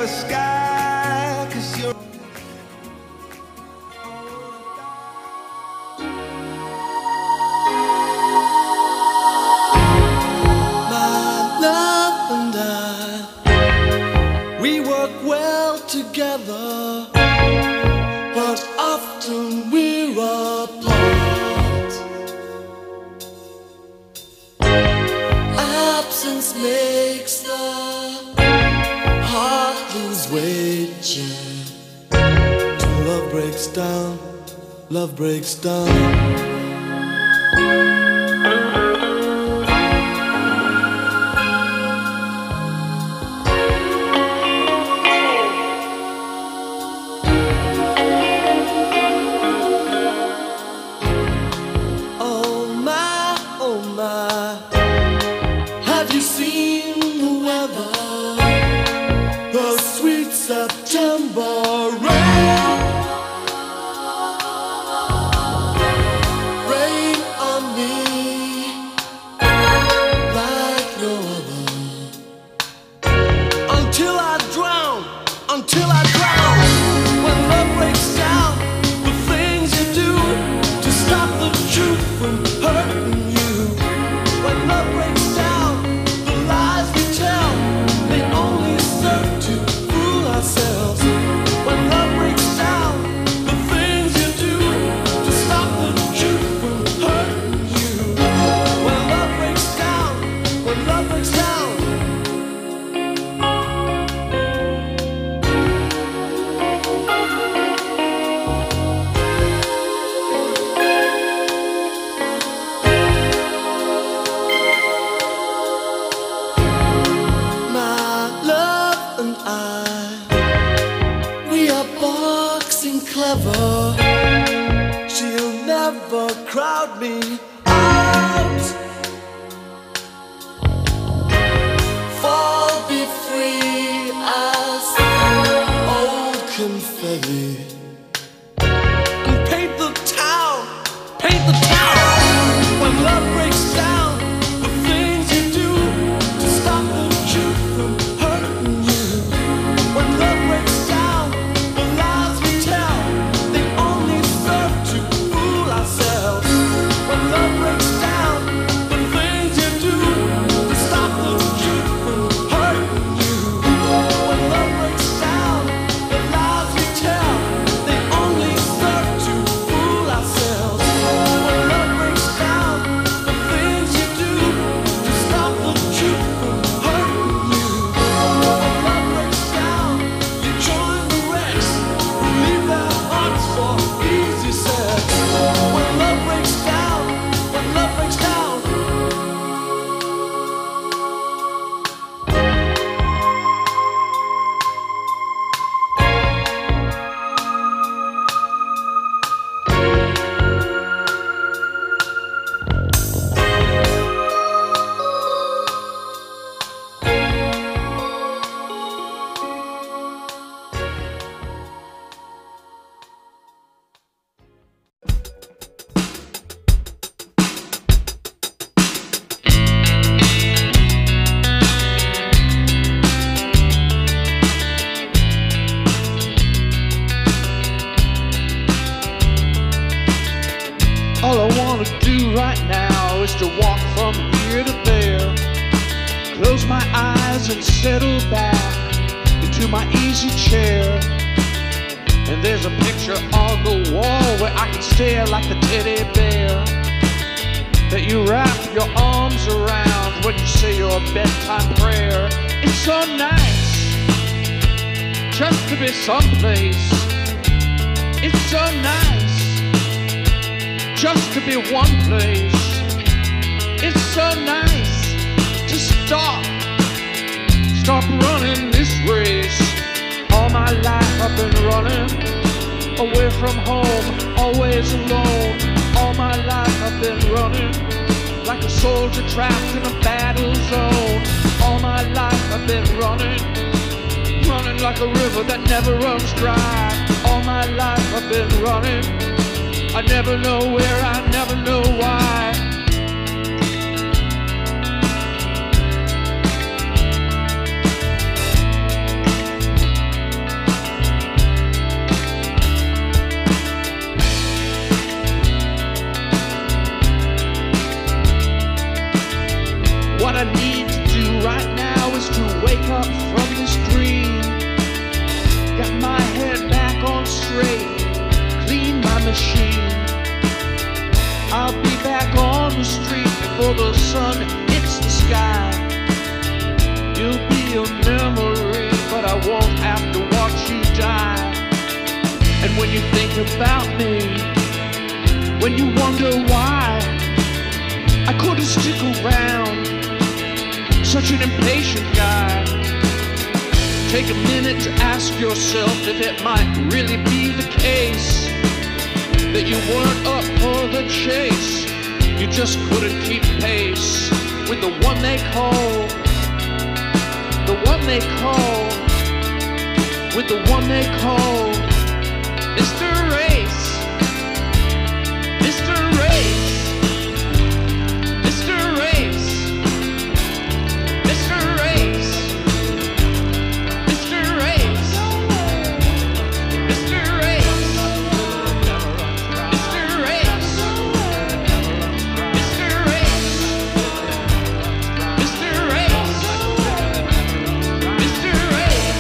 the sky, 'cause you're my love and I, we work well together, but often we're apart. Absence makes the heart lose weight, yeah. Till love breaks down, love breaks down. Oh my, have you seen the weather? The sweet September rain, rain on me like no other. Until I drown, until I drown. When love breaks down, the things you do to stop the truth from hurting you. When love breaks down, the lies we tell, they only serve to fool ourselves. When love breaks down, the things you do to stop the truth from hurting you. When love breaks down, when love breaks down. We are boxing clever. She'll never crowd me out. Fall, be free as old confetti, and paint the town, paint the town. When love breaks down, the things you do to stop the truth from hurting you. When love breaks down, the lies we tell, they only serve to fool ourselves. When love breaks down, the things you do to stop the truth from hurting you. When love breaks down, the lies we tell, they only serve to fool ourselves. When love breaks down, the things you do to stop the truth from hurting you. When love breaks down, you join the wrecks who leave their hearts for easy sex. When love breaks down, when love breaks down. All I wanna do right now is to walk from here to there, close my eyes and settle back into my easy chair. And there's a picture on the wall where I can stare like a teddy bear, that you wrap your arms around when you say your bedtime prayer. It's so nice just to be someplace. It's so nice just to be one place. It's so nice to stop running this race. All my life I've been running away from home, always alone. All my life I've been running like a soldier trapped in a battle zone. All my life I've been running like a river that never runs dry. All my life I've been running, I never know where, I never know why. when you think about me, when you wonder why I couldn't stick around, such an impatient guy. Take a minute to ask yourself if it might really be the case that you weren't up for the chase. You just couldn't keep pace with the one they call, with the one they call Mr. Race, Mr. Race, Mr. Race, Mr. Race, Mr. Race, Mr. Race, Mr. Race, Mr. Race, Mr. Race, Mr. Race.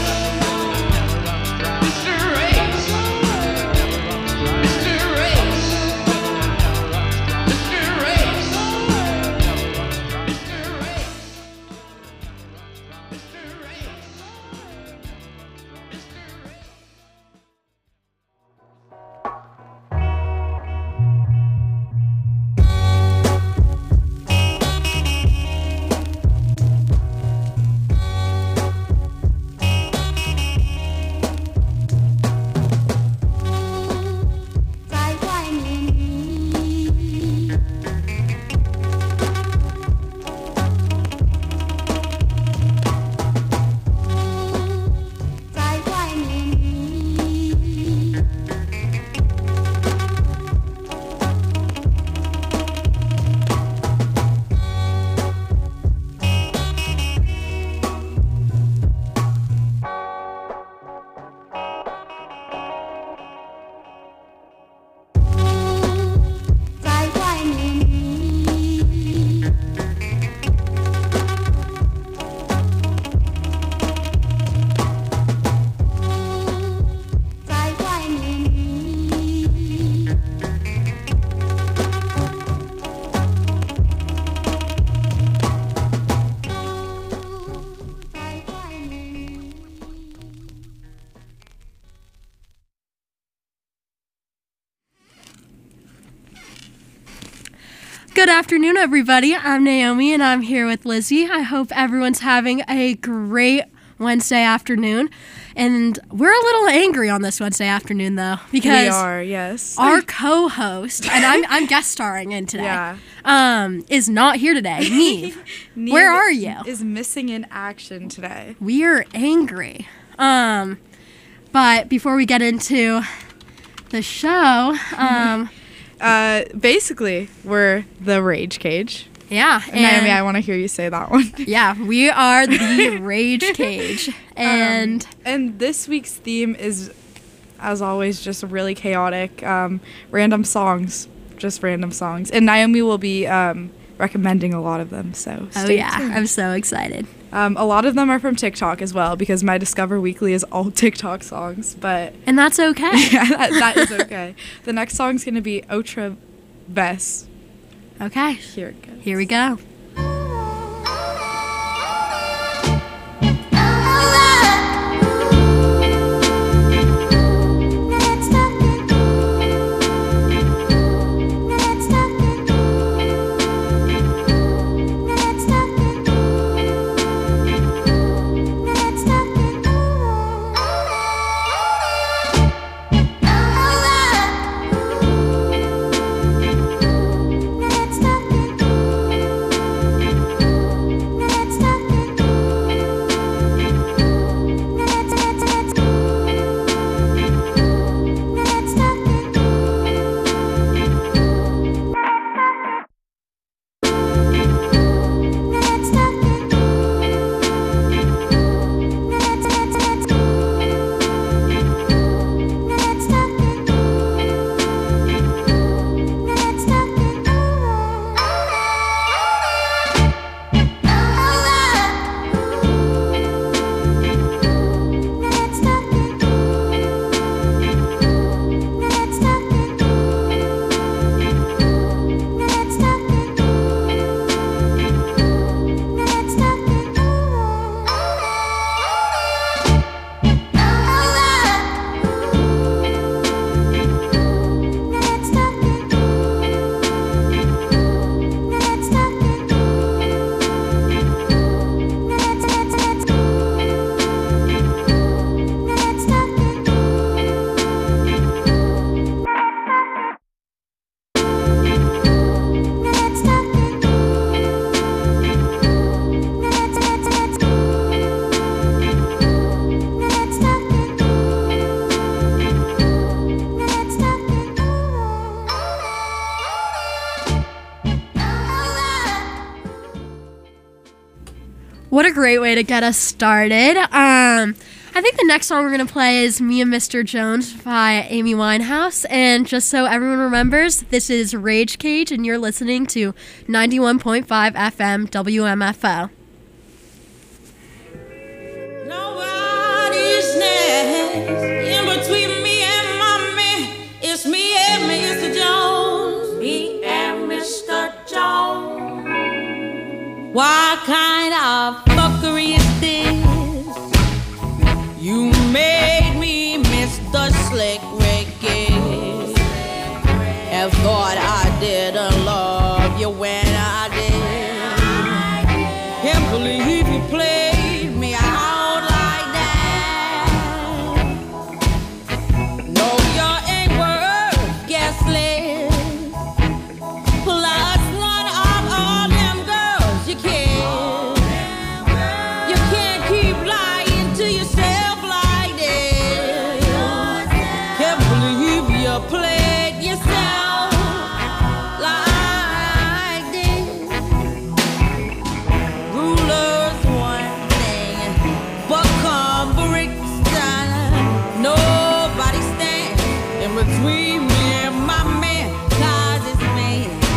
Good afternoon, everybody. I'm Naomi, and I'm here with Lizzie. I hope everyone's having a great Wednesday afternoon. And we're a little angry on this Wednesday afternoon, though, because we are, yes. Our co-host, and I'm guest starring in today, is not here today. Neve, where are you? Is missing in action today. We are angry. But before we get into the show, basically, we're the Rage Cage. Yeah. Naomi, I want to hear you say that one. Yeah, we are the Rage Cage. And this week's theme is, as always, just really chaotic. Random songs. Just random songs. And Naomi will be recommending a lot of them. So stay tuned. I'm so excited. A lot of them are from TikTok as well, because my Discover Weekly is all TikTok songs. And that's okay. Yeah, that is okay. The next song's going to be Otra Vez. Okay. Here it goes. Here we go. What a great way to get us started. I think the next song we're going to play is Me and Mr. Jones by Amy Winehouse. And just so everyone remembers, this is Rage Cage, and you're listening to 91.5 FM WMFO. Nobody's next in between me and mommy. It's me and Mr. Jones. Me and Mr. Jones. What kind of fuckery is this? You made me miss the slick Ricky. And thought I didn't love you when I did. Can't believe you played me out like that. No, you ain't worth guessing. Plus one of all them girls you kissed. You can't keep lying to yourself like this. Can't believe you played yourself like this. Rulers one thing, but come Brixton. Nobody stands in between me and my man, 'cause it's me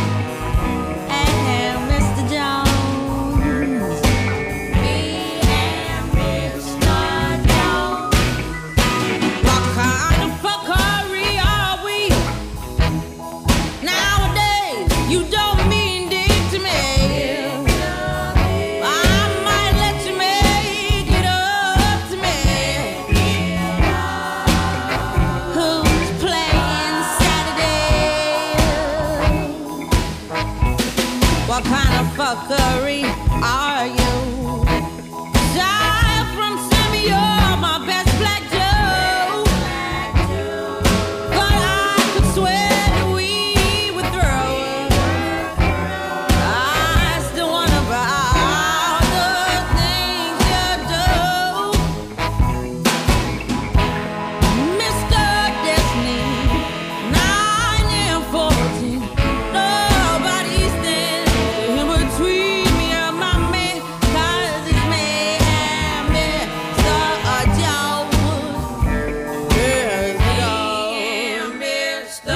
and Mr. Jones. Me and Mr. Jones. What kind of fuckery are we? Nowadays, you don't mean dick to me. I might let you make it up to me. Who's playing Saturday? What kind of fuckery are you? Aside from Sammy, you're my best black Joe. But I could swear that we would throw. I still wonder about the things you do. Mr. Destiny, 9 and 14. Nobody stands in between me and my man, 'cause it's me and Mr. Jones. Yes, Mr.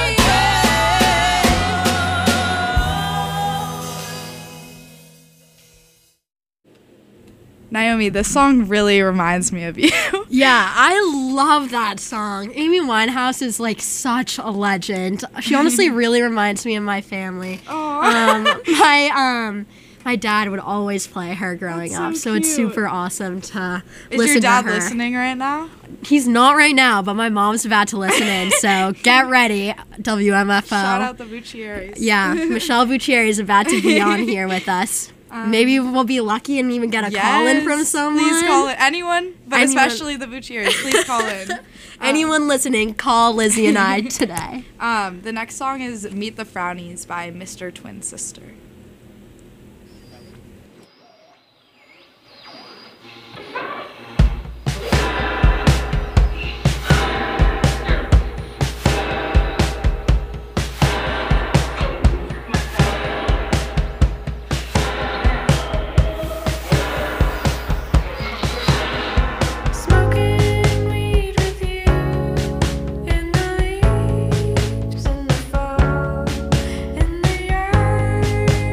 Naomi, this song really reminds me of you. Yeah, I love that song. Amy Winehouse is like such a legend. She honestly really reminds me of my family. My dad would always play her growing That's so up, so it's cute. super awesome to Is listen your dad to her. listening right now? He's not right now, but my mom's about to listen in, so get ready, WMFO. Shout out the Bucciaris. Yeah, Michelle Buccieri is about to be on here with us. Maybe we'll be lucky and even get a call in from Yes, someone. Please call in. Anyone, but Anyone. especially the Bucciaris. Please call in. Anyone listening, call Lizzie and I today. The next song is Meet the Frownies by Mr. Twin Sister. Smoking weed with you in the leaves in the fall, in the yard.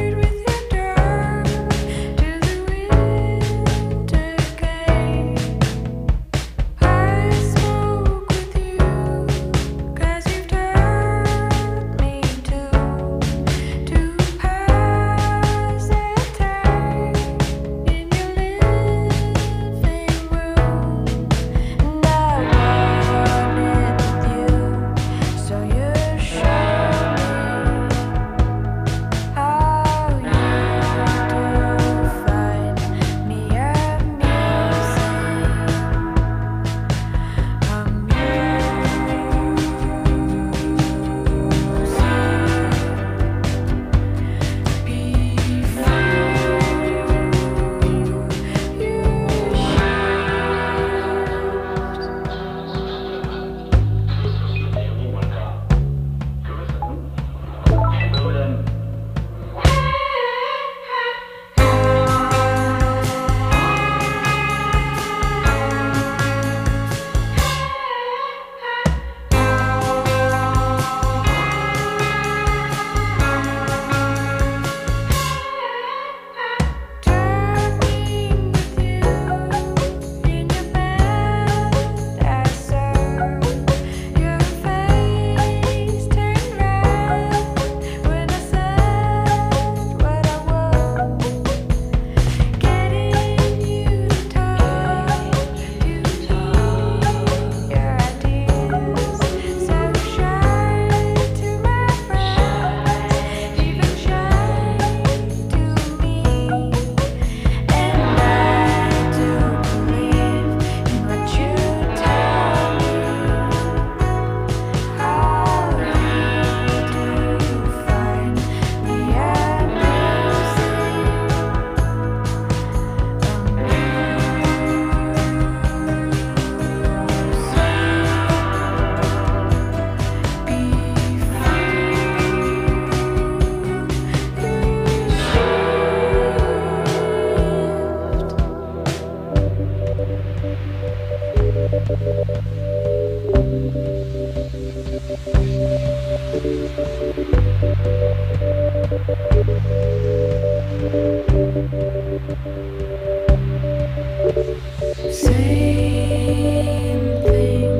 Same thing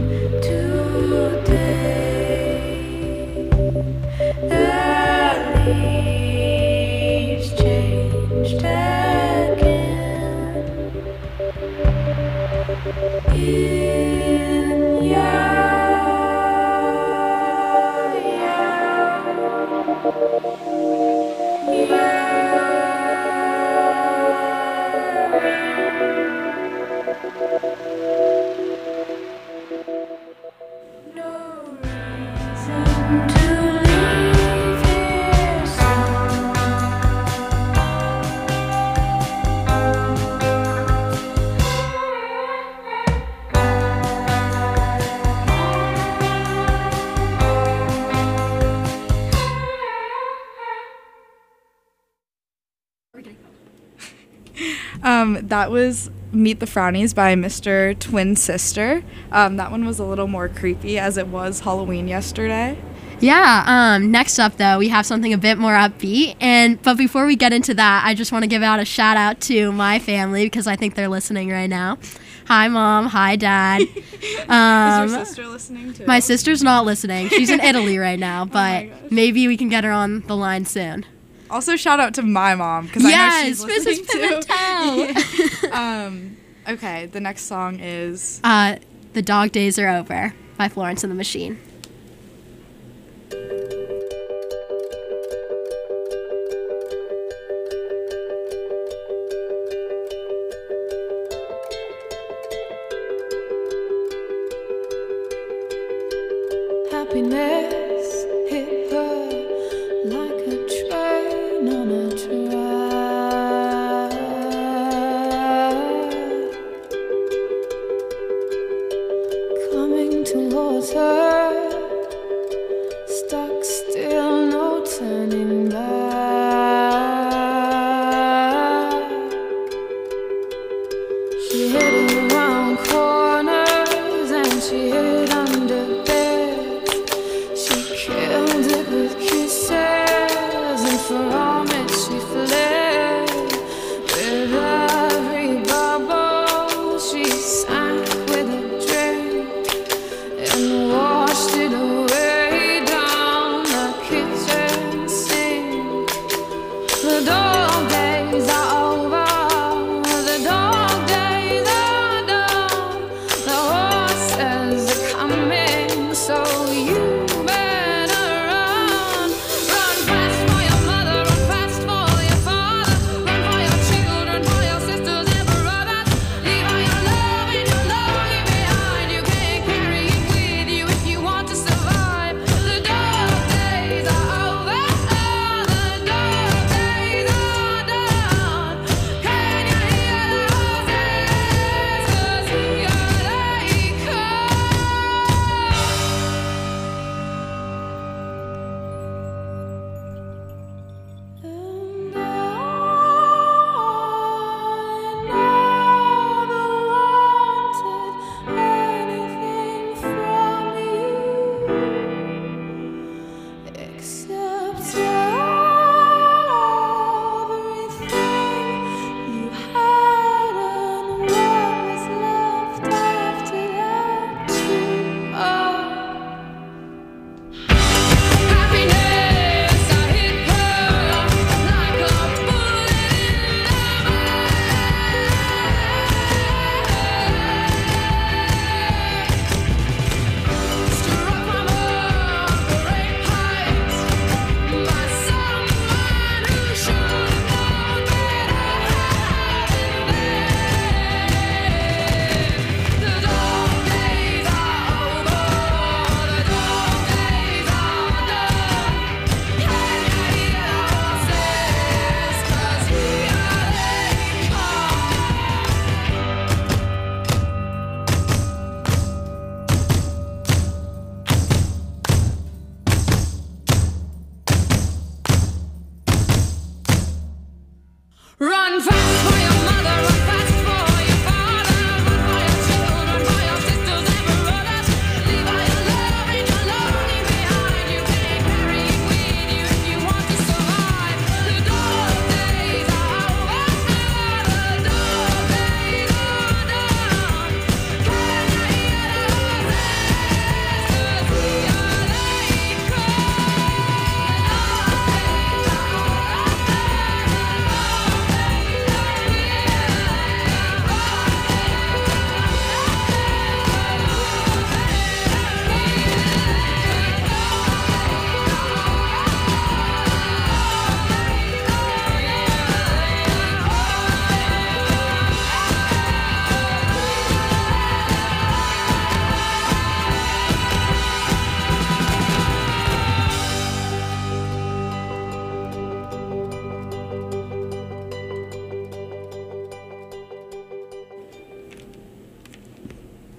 today. The leaves changed again. In your no reason to leave here soon. That was Meet the Frownies by Mr. Twin Sister. That one was a little more creepy as it was Halloween yesterday. Yeah, next up though, we have something a bit more upbeat. But before we get into that, I just want to give out a shout out to my family because I think they're listening right now. Hi Mom, hi Dad. Is your sister listening too? My sister's not listening. She's in Italy right now, but gosh. maybe we can get her on the line soon. Also shout out to my mom because I know she's Yes, listening Mrs. too. Pimentel. Okay, the next song is The Dog Days Are Over by Florence and the Machine. Happiness hit her like a train on a track, coming towards her, stuck still, no turning back. She hid around corners and she hid under beds. She killed it with kisses, and from it she fled. With every bubble she sank with a drink and washed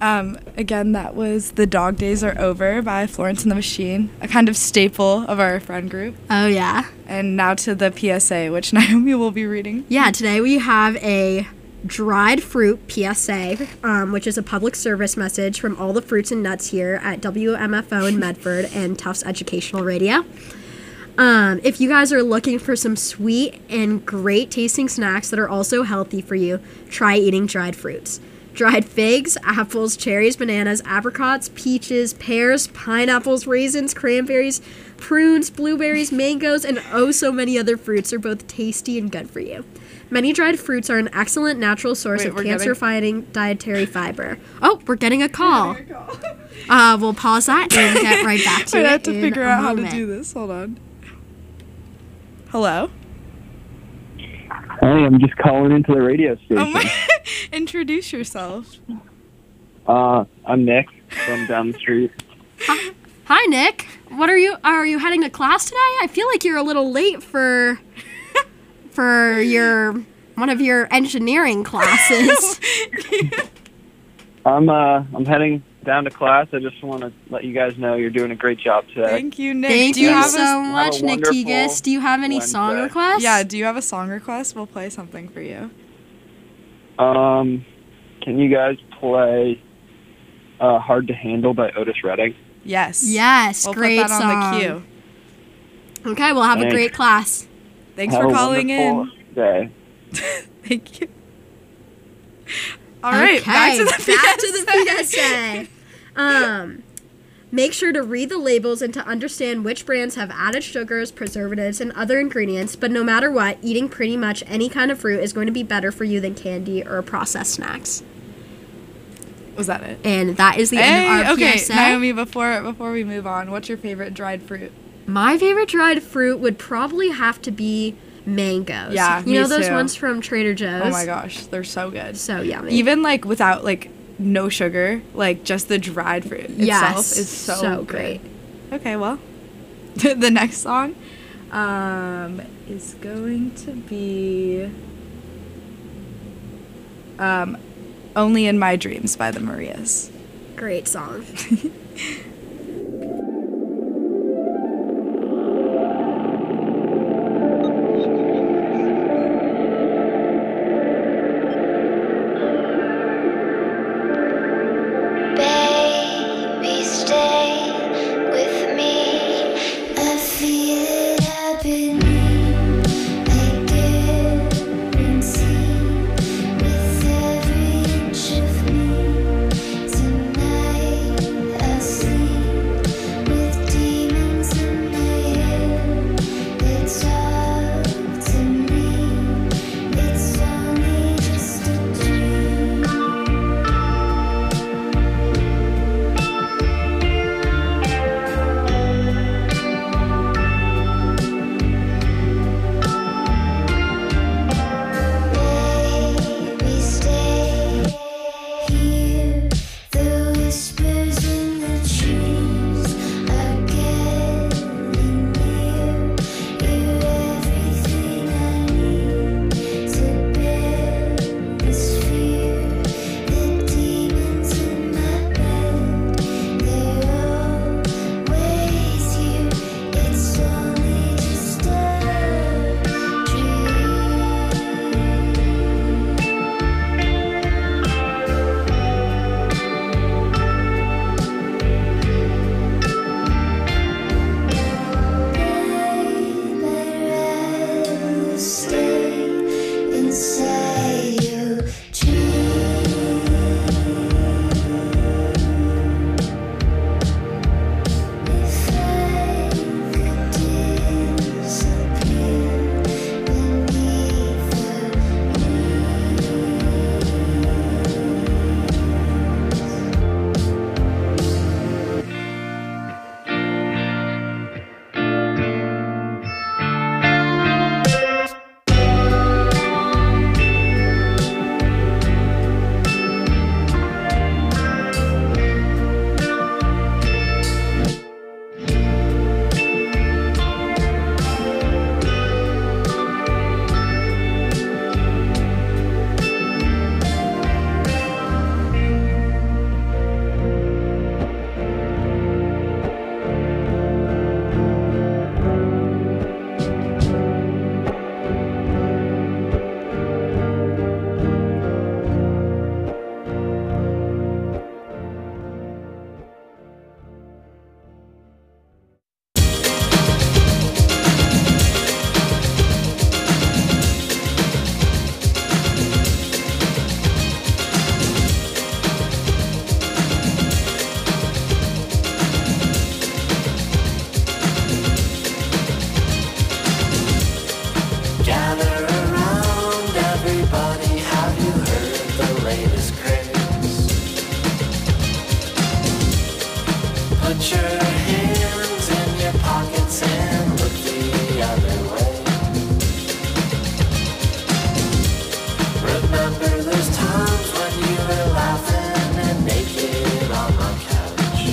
Again, that was The Dog Days Are Over by Florence and the Machine, a kind of staple of our friend group. Oh, yeah. And now to the PSA, which Naomi will be reading. Yeah, today we have a dried fruit PSA, which is a public service message from all the fruits and nuts here at WMFO in Medford and Tufts Educational Radio. If you guys are looking for some sweet and great tasting snacks that are also healthy for you, try eating dried fruits. Dried figs, apples, cherries, bananas, apricots, peaches, pears, pineapples, raisins, cranberries, prunes, blueberries, mangoes, and oh so many other fruits are both tasty and good for you. Many dried fruits are an excellent natural source of cancer-fighting dietary fiber. Oh, we're getting a call. We'll pause that and get right back to it. I have to figure out moment. how to do this. Hold on. Hello? Hey, I'm just calling into the radio station. Introduce yourself. I'm Nick from down the street. Hi, Nick. Are you heading to class today? I feel like you're a little late for one of your engineering classes. I'm heading down to class. I just want to let you guys know you're doing a great job today. Thank you, Nick. Thank do you you have so a, much, Nick Tegas. Do you have any song Wednesday. requests? Yeah, do you have a song request? We'll play something for you. Can you guys play Hard to Handle by Otis Redding? Yes. Yes, We'll great put that on the queue. Okay, we'll have a Thanks. great class. Thanks Have for a calling in. wonderful day. Thank you. All right, back to the PSA. Make sure to read the labels and to understand which brands have added sugars, preservatives, and other ingredients, but no matter what, eating pretty much any kind of fruit is going to be better for you than candy or processed snacks. Was that it? And that is the end of our okay, PSA. Naomi, before we move on, what's your favorite dried fruit? My favorite dried fruit would probably have to be mangoes. Yeah, you know me those too. ones from Trader Joe's? Oh my gosh, they're so good. So yummy. Even like without like no sugar, like just the dried fruit itself is so good. great. Okay, well, the next song is going to be Only in My Dreams by the Marias. Great song. Baby, stay with me. I feel it happening. I guarantee with every inch of me. Tonight I see Put your hands in your pockets and look the other way. Remember those times when you were laughing and naked on my couch.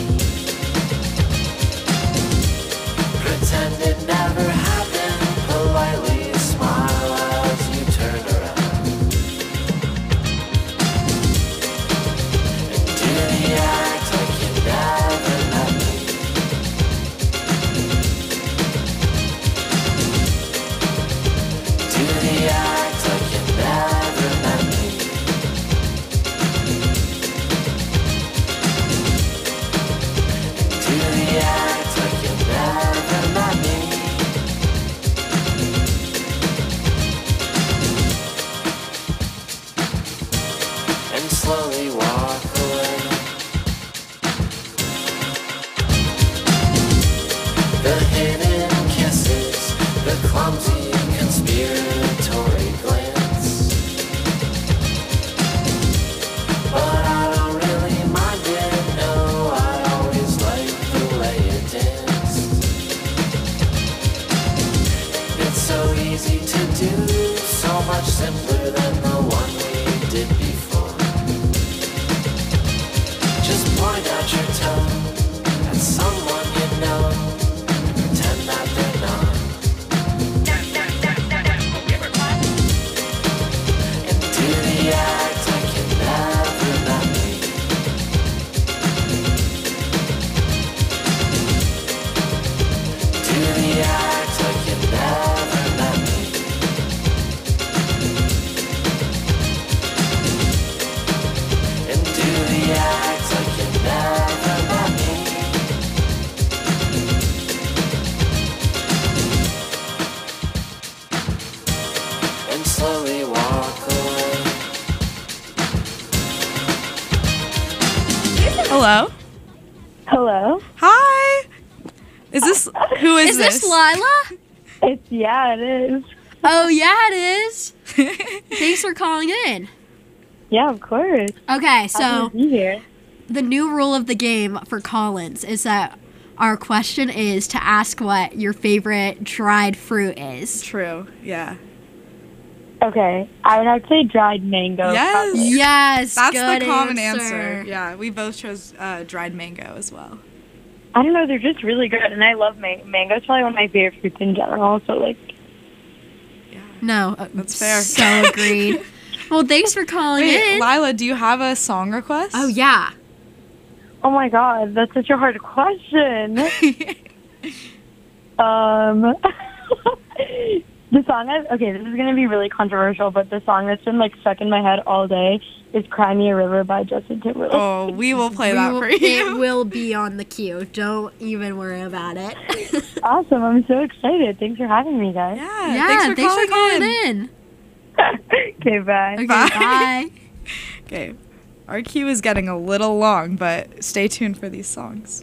Pretend it never happened, politely smile as you turn around. And do the act like you never met me. Do the act like you never met me. And do the act like you never met me. And slowly walk away. The hidden kisses, the clumsy conspiratory glance. But I don't really mind it, no, I always like the way it danced. And it's so easy to do, so much simpler than the one we did before. Just point out your toe at someone you know and pretend that they're not. And do the act like you never met me. Do the act like you never met me. And do the act like you never met me. And slowly walk away. Hello. Hello. Hi. Is this who is this Lila? Yeah, it is. Oh, yeah, it is. Thanks for calling in. Yeah, of course. Okay, Happy so to be here. the new rule of the game for Collins is that our question is to ask what your favorite dried fruit is. True. Yeah. Okay, I would have to say dried mango. Yes. probably. Yes, That's good the common answer. answer. Yeah, we both chose dried mango as well. I don't know, they're just really good, and I love mango. It's probably one of my favorite fruits in general. So like, No, That's fair. So agreed. Well, thanks for calling Wait, in. Lila, do you have a song request? Oh, yeah. oh my god, that's such a hard question. The song okay, this is gonna be really controversial, but the song that's been like stuck in my head all day is "Cry Me a River" by Justin Timberlake. Oh, we will play that for It you. will be on the queue. Don't even worry about it. Awesome, I'm so excited. Thanks for having me, guys. Yeah, thanks for calling in. Okay, bye. Okay, Bye. bye. Okay, our queue is getting a little long, but stay tuned for these songs.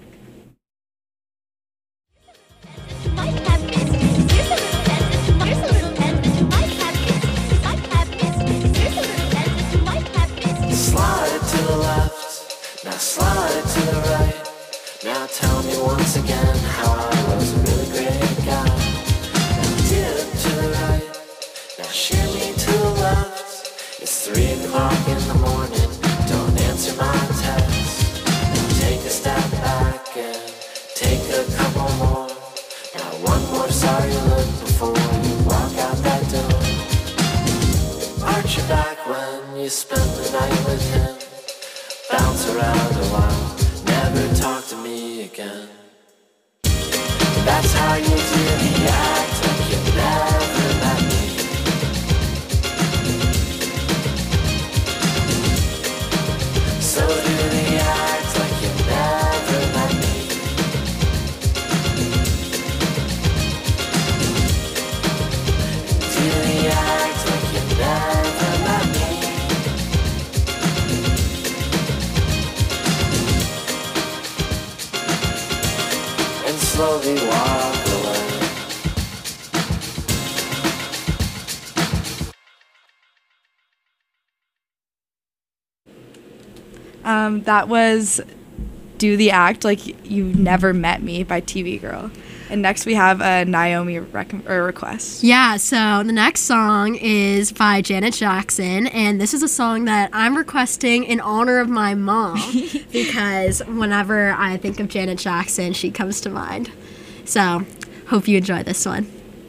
Slide to the left, now slide to the right. Now tell me once again how I was a really great guy. Now dip to the right, now shimmy to the left. It's 3 o'clock in the morning, don't answer my text. Now take a step back and take a couple more. Now one more sorry look before you walk out that door. Arch your back when you spend the night with him. Bounce around a while, never talk to me again. That's how you do the act like you never met me. So do the act like you never met me. Do the act like you never met me. And slowly walk away. That was Do the Act Like You Never Met Me by TV Girl. And next we have a Naomi request. Yeah, so the next song is by Janet Jackson, and this is a song that I'm requesting in honor of my mom because whenever I think of Janet Jackson, she comes to mind. So, hope you enjoy this one.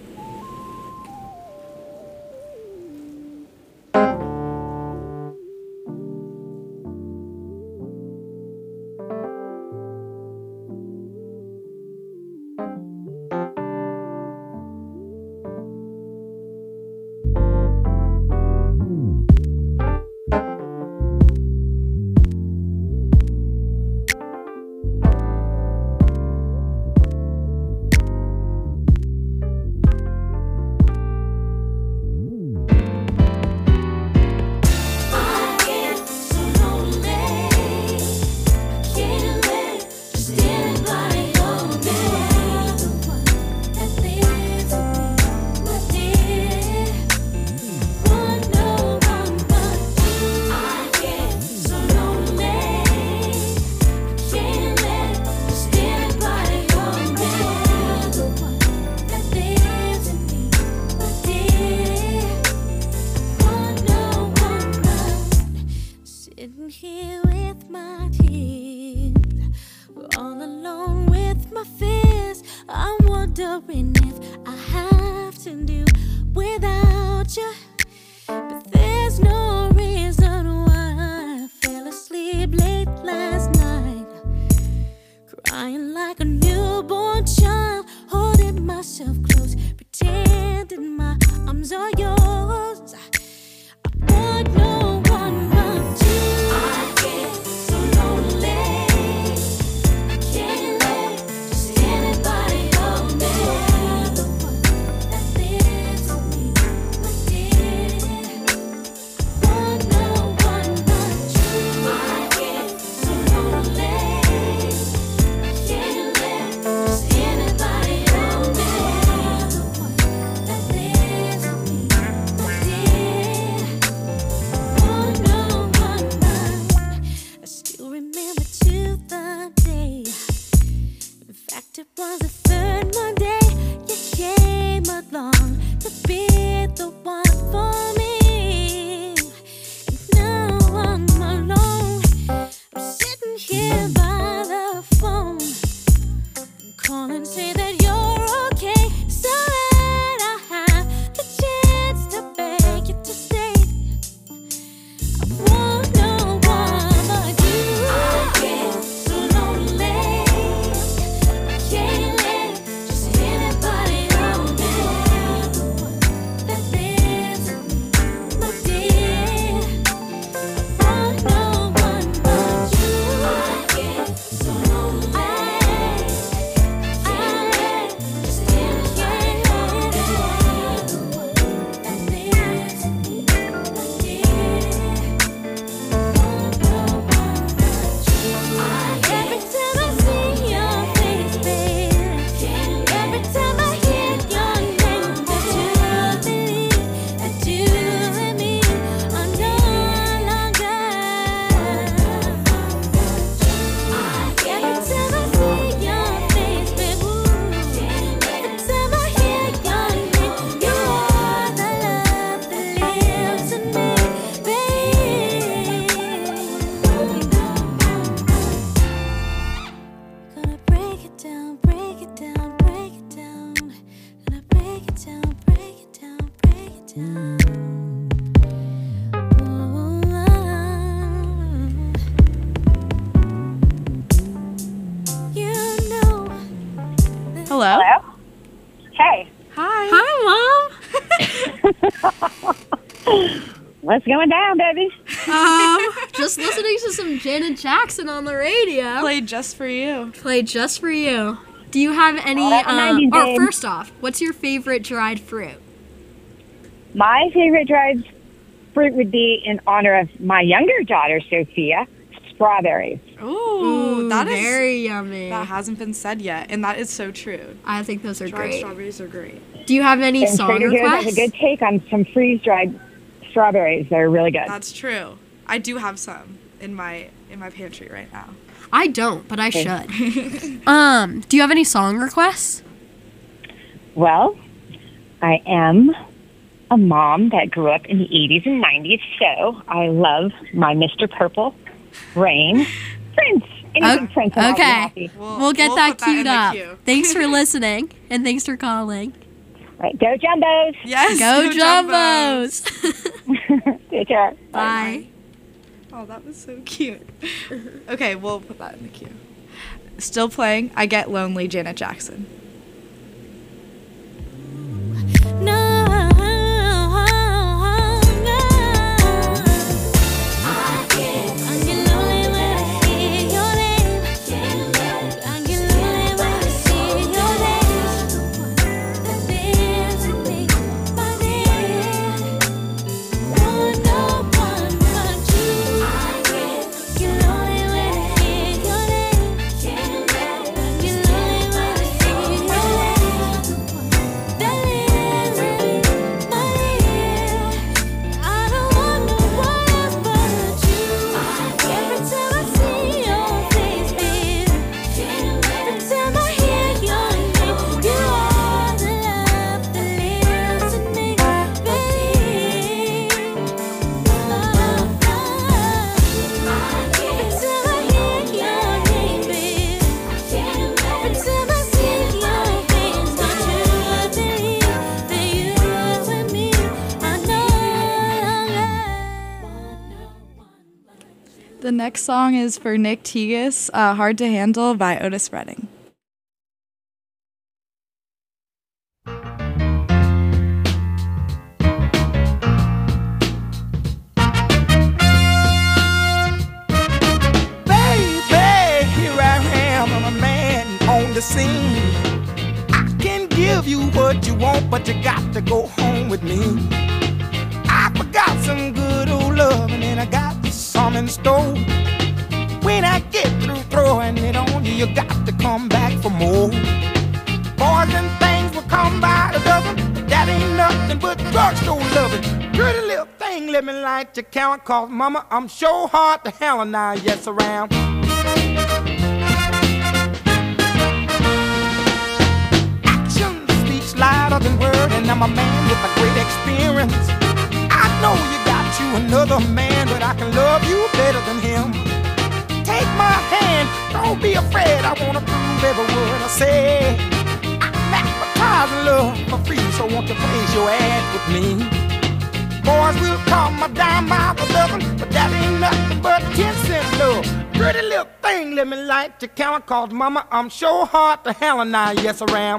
Hello? Hello? Hey. Hi. Hi, Mom. What's going down, baby? Just listening to some Janet Jackson on the radio. Played just for you. Played just for you. Do you have any, first off, what's your favorite dried fruit? My favorite dried fruit would be, in honor of my younger daughter, Sophia, strawberries. Ooh, that is very yummy. That hasn't been said yet, and that is so true. I think those are Dried great. strawberries are great. Do you have any And song Trader Joe's requests? has a good take on some freeze-dried strawberries. They're really good. That's true. I do have some in my pantry right now. I don't, but I should. Do you have any song requests? Well, I am a mom that grew up in the 80s and 90s, so I love my Mr. Purple, Rain, Prince. Anything Prince, and I'll be Okay, happy. we'll get we'll that put that in queued the up. queue. Thanks for listening, and thanks for calling. Right, go Jumbos. Yes. Go Jumbos. Jumbos! Take care. Bye. Oh, that was so cute. Okay, we'll put that in the queue. Still playing I Get Lonely, Janet Jackson. The next song is for Nick Tegas, Hard to Handle by Otis Redding. Baby, here I am, I'm a man on the scene. I can give you what you want, but you got to go home with me. I forgot some good old loving and I got some in store. When I get through throwing it on you, you got to come back for more. Boys and things will come by the dozen, but that ain't nothing but drugstore loving. Pretty little thing, let me light your count, cause mama, I'm sure hard to hell and I yes around. Action speaks louder than word, and I'm a man with a great experience. I know you got you another man, but I can love you better than him. Take my hand, don't be afraid, I wanna prove every word I say. I'm advertising love for free, so won't you place your ad with me? Boys will call my dime by the dozen, but that ain't nothing but 10-cent love. Pretty little thing, let me light your count, cause mama, I'm sure hard to hell and I yes around.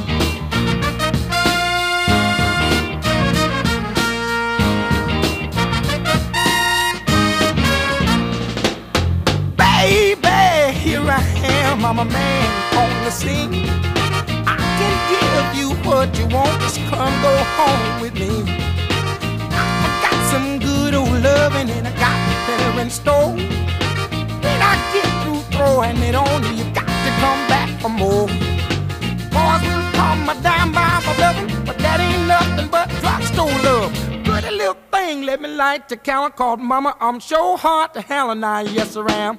Baby, here I am, I'm a man on the scene. I can give you what you want, just come go home with me. I got some good old loving and I got better in store. When I get through throwing it on you, you got to come back for more. Boys will call my dime by my loving, but that ain't nothing but drugstore love. Pretty little thing, let me light your count, called mama, I'm sure hard to hell and I yes around.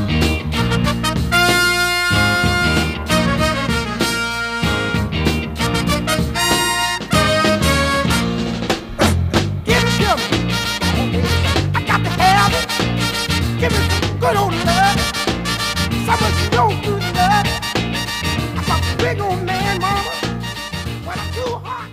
Give me some good old love, some of your good love. I'm a big old man, mama, when I'm too hot.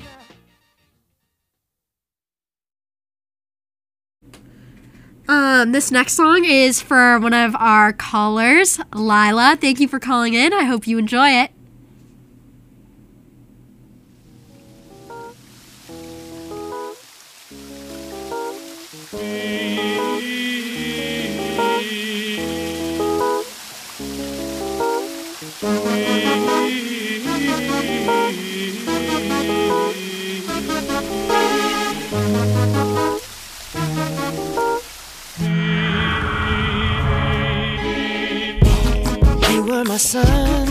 This next song is for one of our callers, Lila. Thank you for calling in. I hope you enjoy it. You were my sun,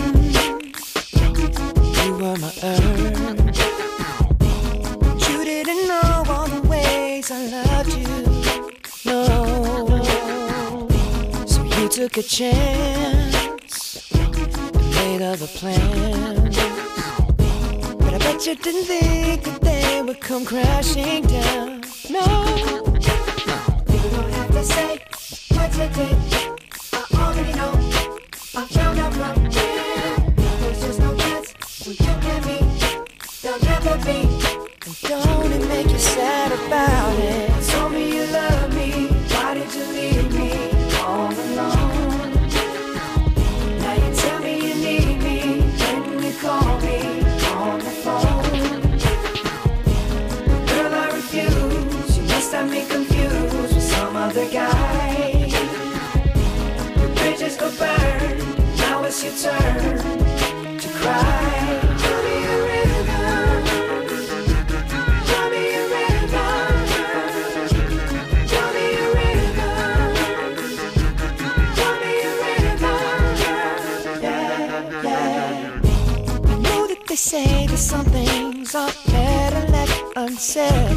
you were my earth. You didn't know all the ways I loved you, no. took a chance and made other plans. But I bet you didn't think that they would come crashing down. No, you don't have to say what you did. I already know. I found out from here. There's just no chance when you and me, there'll never be. And don't it make you sad about it? Told me you love me. Why did you leave me all alone? Now you tell me you need me when you call me on the phone. Girl, I refuse. You must have me confused with some other guy. Your bridges go burn. Now it's your turn to cry. Tell me a river. Tell me a river. Tell me a river. Tell me a river. Yeah, yeah. I know that they say that some things are better left unsaid,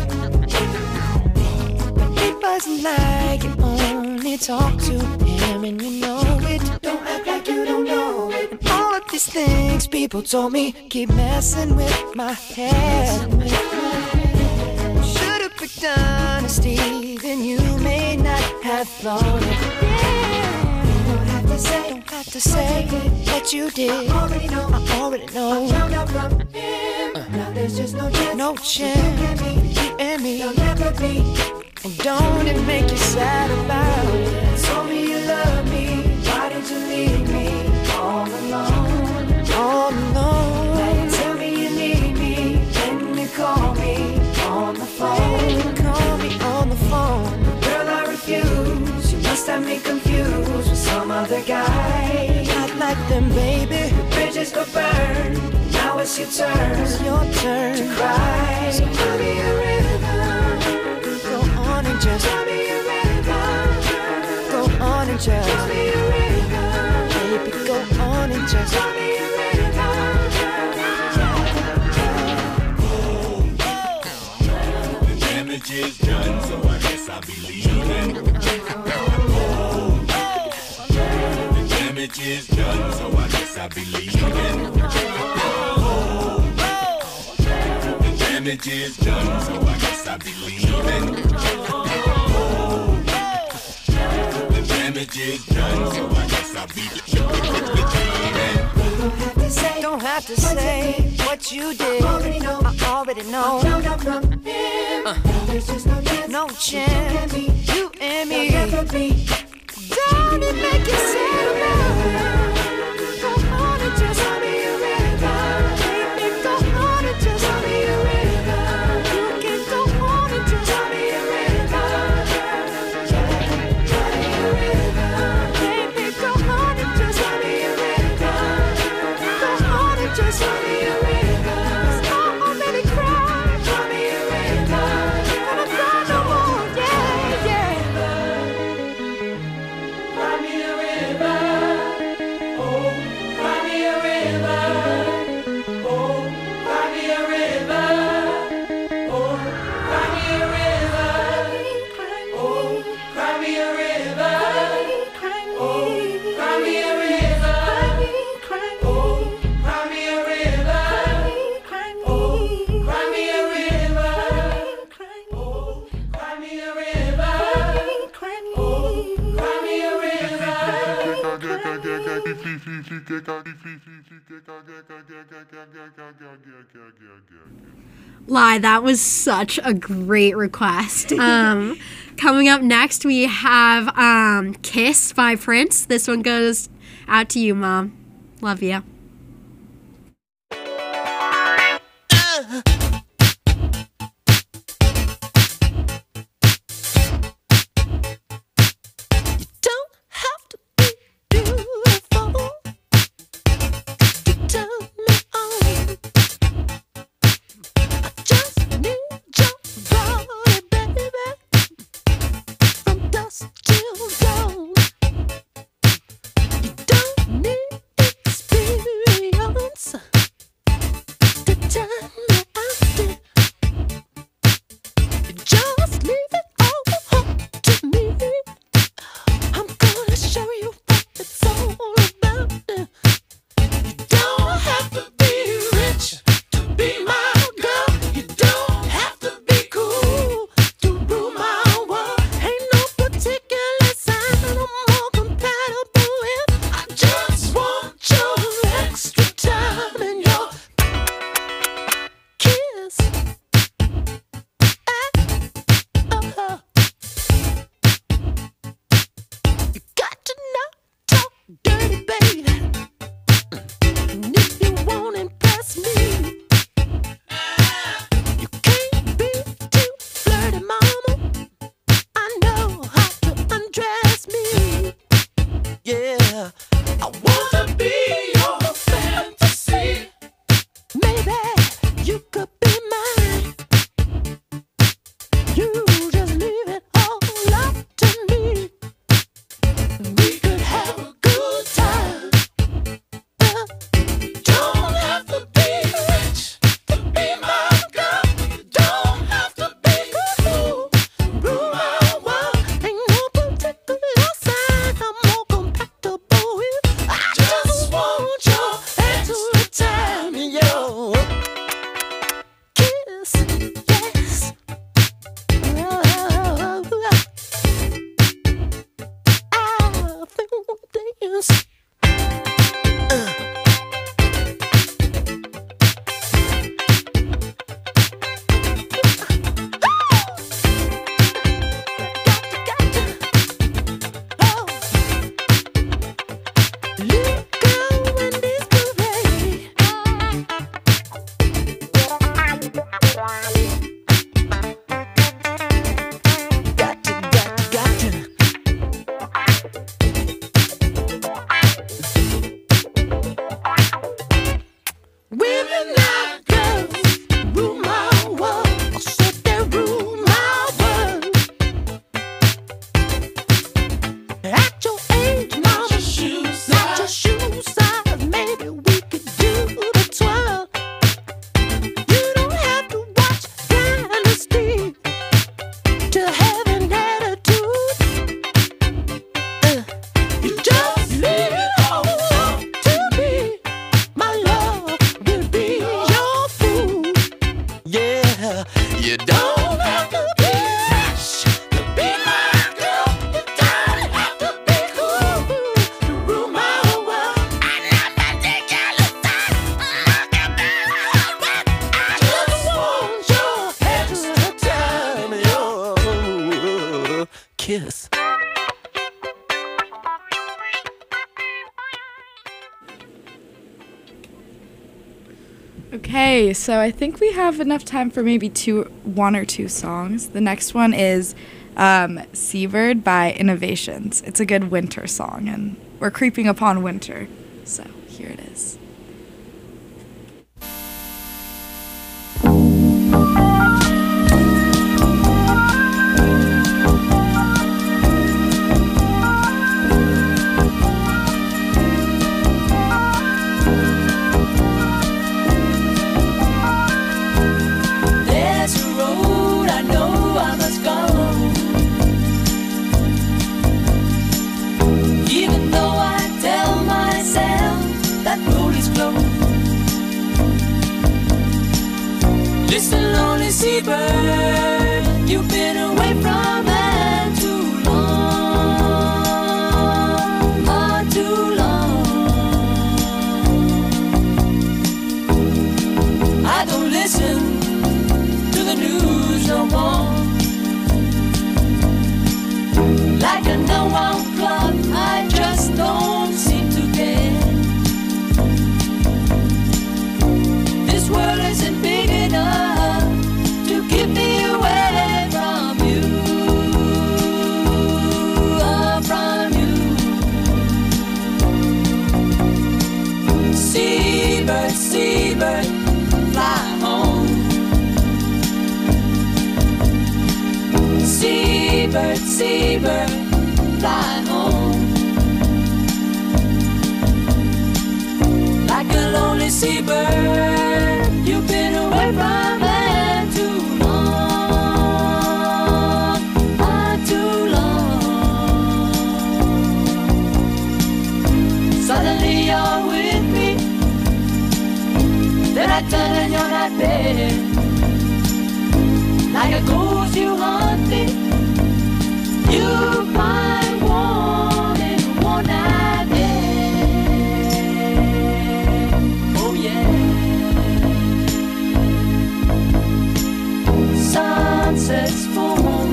but it wasn't like you only talk to him and you know it. Don't act like you don't know it. And all of these things people told me keep messing with my head. Should've picked honesty, then you may not have thought it. Don't have to say what you did. I already know. I already know. I found out from him. Now there's just no chance. No chance. You and me, you'll never be. And don't it make you sad about it? Told me you love me. Why did you leave me all alone? All alone. Now you tell me you need me. Then you call me on the phone. Call me on the phone. Girl, I refuse. You must have me confused with some other guy. Not like them, baby. Your bridges go burn. Now it's your turn. It's your turn to cry. So tell me a river. Go on and just tell me a river. Go on and just tell me a river. Baby, go on and just tell me a river. The damage is done, so I guess I'll be leaving. The damage is done, so I guess I'll be leaving. The damage is done, so I guess I'll be leaving. The damage is done, so I guess I'll be leaving. Don't have to say what you did. I already know. There's just no chance. You and me. Don't it make you sad about it? Go on and just tell me a river. Baby, go on and just tell me a river. You can go on and just tell me a river. Tell me a river. Baby, go on and just tell me a river. Go on and just tell me a river. 'Cause I already cried. Tell me a river. And I'm cry no more. Yeah, yeah. Cry me a river. Oh, cry me a river. Oh, cry me a river. Oh, cry me a river. Oh, cry me a river. Oh, cry me a river. Oh, cry me a river. Oh, cry me a river. Oh, cry me a river. Oh, cry me a Lie, that was such a great request. Coming up next, we have Kiss by Prince. This one goes out to you, Mom. Love you. Don't have to be beautiful to turn me on. I just need your body, baby, from dusk till dawn. You don't need experience Kiss. Okay, so I think we have enough time for maybe one or two songs. The next one is Seabird by Innovations. It's a good winter song, and we're creeping upon winter. So here it is. Listen, lonely seabird, you've been away from land too long, oh, too long. I don't listen to the news no more. Like a no-one clock, I just don't seem to care. This world isn't big enough to keep me away from you, from you. Seabird, seabird, fly home. Seabird, seabird, fly home. Like a lonely seabird, you've been away from land too long, oh, too long. Suddenly you're with me, then I turn and you're not there. Like a ghost you haunt me, you find warm in one night there. Oh yeah. Sunsets full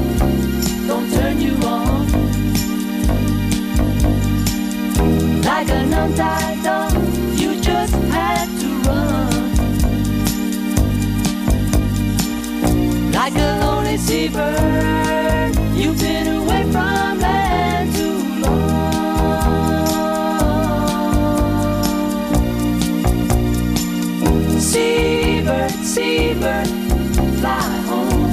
don't turn you on. Like a an untied dog, you just had to run. Like a lonely seabird, you've been away from land too long. Seabird, seabird, fly home.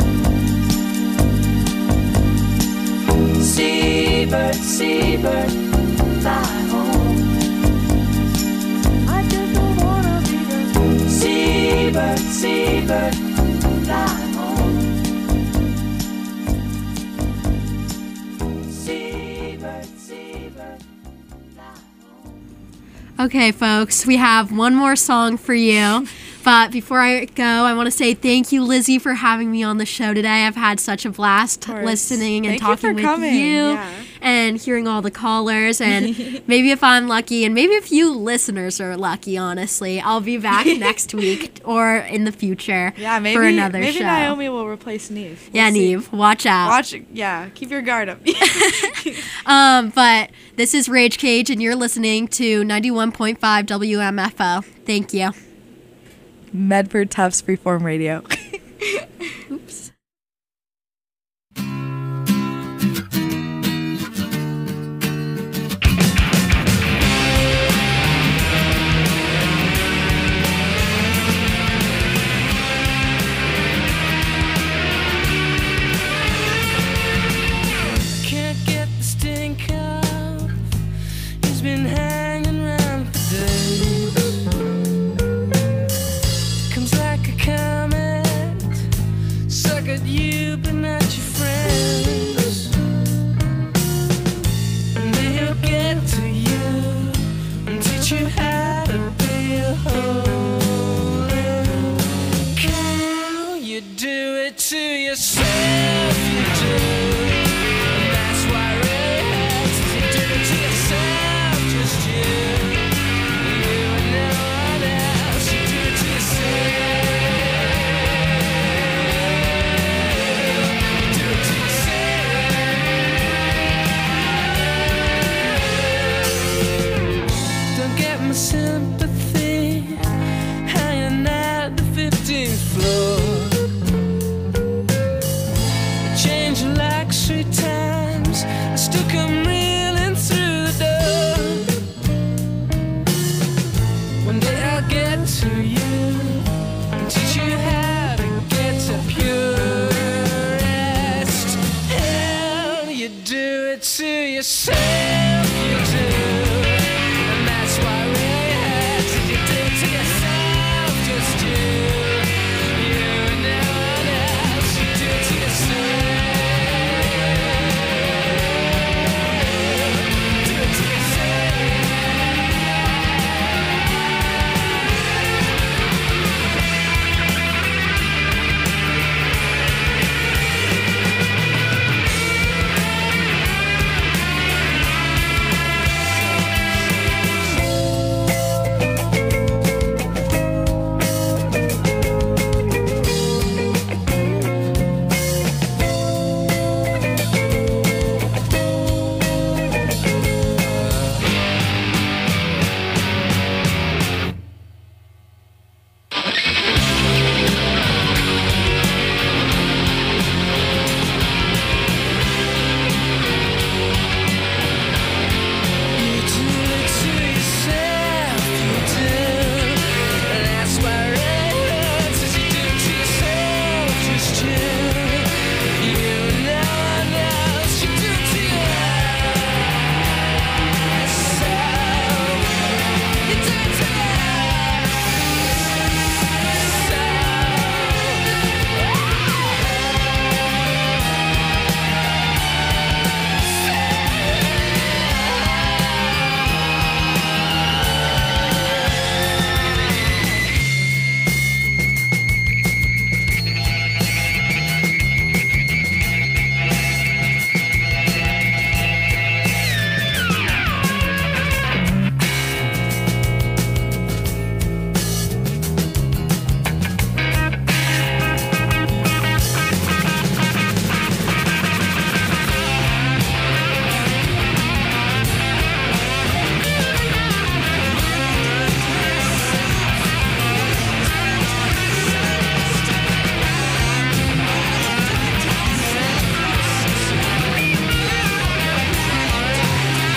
Seabird, seabird, fly home. I just don't wanna be the seabird, seabird, fly home. Seabird, seabird, fly home. Okay, folks, we have one more song for you. But before I go, I want to say thank you, Lizzie, for having me on the show today. I've had such a blast listening and talking with you and hearing all the callers. And maybe if I'm lucky, and maybe if you listeners are lucky, honestly, I'll be back next week or in the future for another show. Maybe Naomi will replace Neve. Yeah, Neve, watch out. Keep your guard up. But this is Rage Cage, and you're listening to 91.5 WMFO. Thank you. Medford Tufts Freeform Radio. Oops. Can't get the stink out. He's been hanging around for days. Comes like a comet, suck at you but not your friends. And then he'll get to you and teach you how